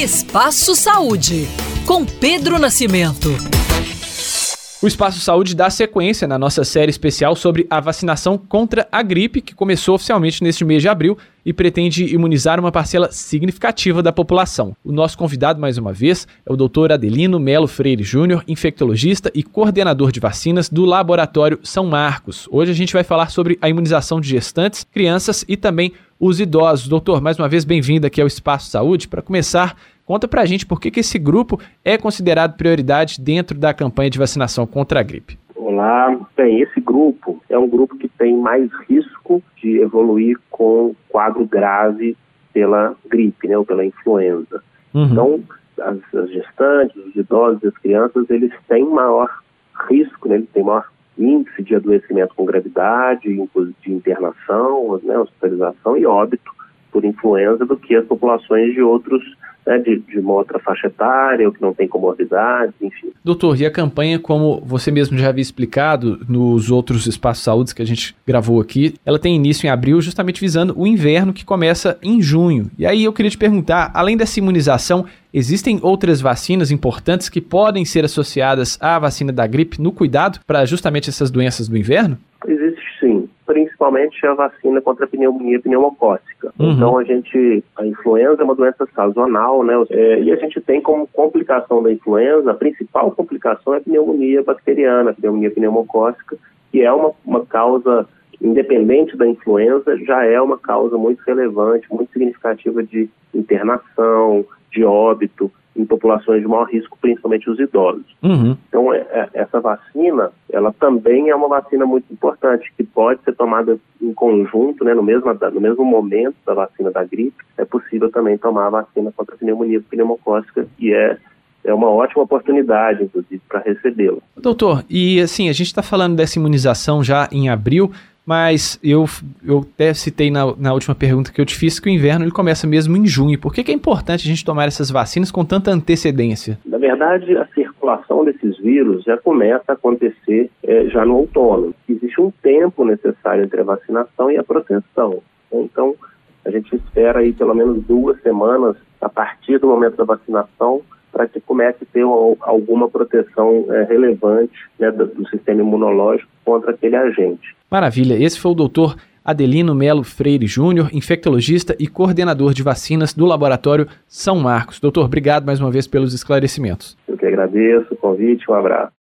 Espaço Saúde, com Pedro Nascimento. O Espaço Saúde dá sequência na nossa série especial sobre a vacinação contra a gripe, que começou oficialmente neste mês de abril e pretende imunizar uma parcela significativa da população. O nosso convidado, mais uma vez, é o Dr. Adelino Melo Freire Júnior, infectologista e coordenador de vacinas do Laboratório São Marcos. Hoje a gente vai falar sobre a imunização de gestantes, crianças e também os idosos. Doutor, mais uma vez, bem-vindo aqui ao Espaço Saúde. Para começar, conta pra gente por que esse grupo é considerado prioridade dentro da campanha de vacinação contra a gripe. Olá, bem, esse grupo é um grupo que tem mais risco de evoluir com quadro grave pela gripe, né, ou pela influenza. Então, as gestantes, os idosos e as crianças, eles têm maior risco, né, eles têm maior índice de adoecimento com gravidade, de internação, né, hospitalização e óbito por influenza do que as populações de outros, né, de uma outra faixa etária, ou que não tem comorbidades, enfim. Doutor, e a campanha, como você mesmo já havia explicado nos outros espaços de saúde que a gente gravou aqui, ela tem início em abril, justamente visando o inverno, que começa em junho. E aí eu queria te perguntar, além dessa imunização, existem outras vacinas importantes que podem ser associadas à vacina da gripe no cuidado para justamente essas doenças do inverno? Existe sim, principalmente a vacina contra a pneumonia pneumocócica. Então a influenza é uma doença sazonal, né? E a gente tem como complicação da influenza, a principal complicação é a pneumonia bacteriana, a pneumonia pneumocócica, que é uma causa, independente da influenza, já é uma causa muito relevante, muito significativa de internação, de óbito, em populações de maior risco, principalmente os idosos. Então, essa vacina, ela também é uma vacina muito importante, que pode ser tomada em conjunto, né, no mesmo momento da vacina da gripe. É possível também tomar a vacina contra a pneumonia pneumocócica, e é uma ótima oportunidade, inclusive, para recebê-la. Doutor, e assim, a gente está falando dessa imunização já em abril, mas eu até citei na última pergunta que eu te fiz que o inverno ele começa mesmo em junho. Por que é importante a gente tomar essas vacinas com tanta antecedência? Na verdade, a circulação desses vírus já começa a acontecer já no outono. Existe um tempo necessário entre a vacinação e a proteção. Então, a gente espera aí pelo menos 2 semanas a partir do momento da vacinação para que comece a ter alguma proteção relevante, né, do sistema imunológico contra aquele agente. Maravilha, esse foi o doutor Adelino Melo Freire Júnior, infectologista e coordenador de vacinas do Laboratório São Marcos. Doutor, obrigado mais uma vez pelos esclarecimentos. Eu que agradeço o convite, um abraço.